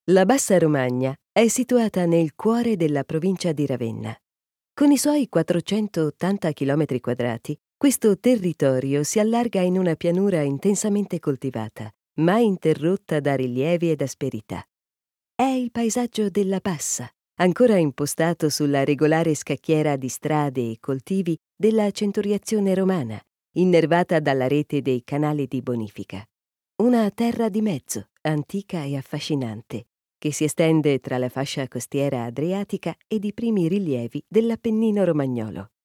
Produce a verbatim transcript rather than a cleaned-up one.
La Bassa Romagna è situata nel cuore della provincia di Ravenna. Con i suoi quattrocentottanta chilometri quadrati, questo territorio si allarga in una pianura intensamente coltivata, mai interrotta da rilievi ed asperità. È il paesaggio della Bassa, ancora impostato sulla regolare scacchiera di strade e coltivi della centuriazione romana, innervata dalla rete dei canali di bonifica. Una terra di mezzo, antica e affascinante, che si estende tra la fascia costiera adriatica ed i primi rilievi dell'Appennino romagnolo.